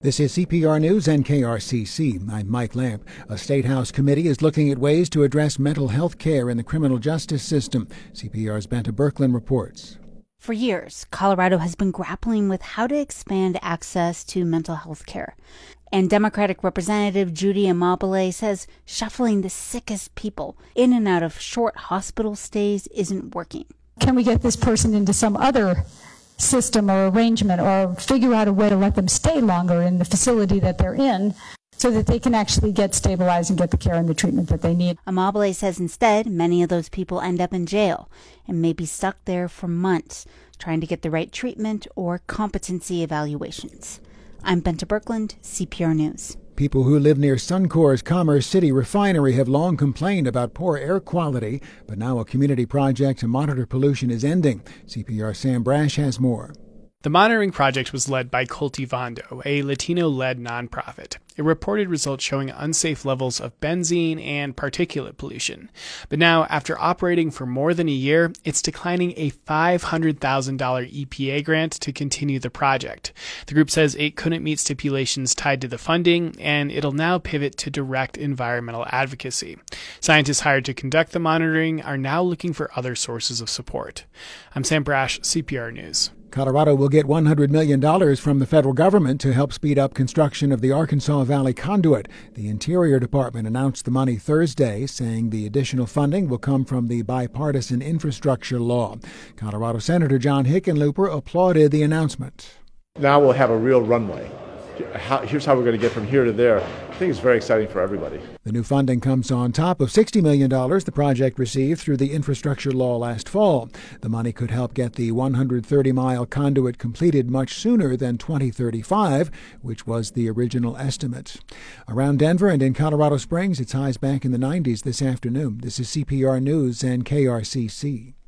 This is CPR News and KRCC. I'm Mike Lamp. A State House committee is looking at ways to address mental health care in the criminal justice system. CPR's Benta Birkeland reports. For years, Colorado has been grappling with how to expand access to mental health care. And Democratic Representative Judy Amabile says shuffling the sickest people in and out of short hospital stays isn't working. Can we get this person into some other system or arrangement, or figure out a way to let them stay longer in the facility that they're in so that they can actually get stabilized and get the care and the treatment that they need? Amabile says instead, many of those people end up in jail and may be stuck there for months trying to get the right treatment or competency evaluations. I'm Benta Birkeland, CPR News. People who live near Suncor's Commerce City refinery have long complained about poor air quality, but now a community project to monitor pollution is ending. CPR Sam Brash has more. The monitoring project was led by Cultivando, a Latino-led nonprofit. It reported results showing unsafe levels of benzene and particulate pollution. But now, after operating for more than a year, it's declining a $500,000 EPA grant to continue the project. The group says it couldn't meet stipulations tied to the funding, and it'll now pivot to direct environmental advocacy. Scientists hired to conduct the monitoring are now looking for other sources of support. I'm Sam Brash, CPR News. Colorado will get $100 million from the federal government to help speed up construction of the Arkansas Valley Conduit. The Interior Department announced the money Thursday, saying the additional funding will come from the bipartisan infrastructure law. Colorado Senator John Hickenlooper applauded the announcement. Now we'll have a real runway. Here's how we're going to get from here to there. I think it's very exciting for everybody. The new funding comes on top of $60 million the project received through the infrastructure law last fall. The money could help get the 130-mile conduit completed much sooner than 2035, which was the original estimate. Around Denver and in Colorado Springs, it's highs back in the 90s this afternoon. This is CPR News and KRCC.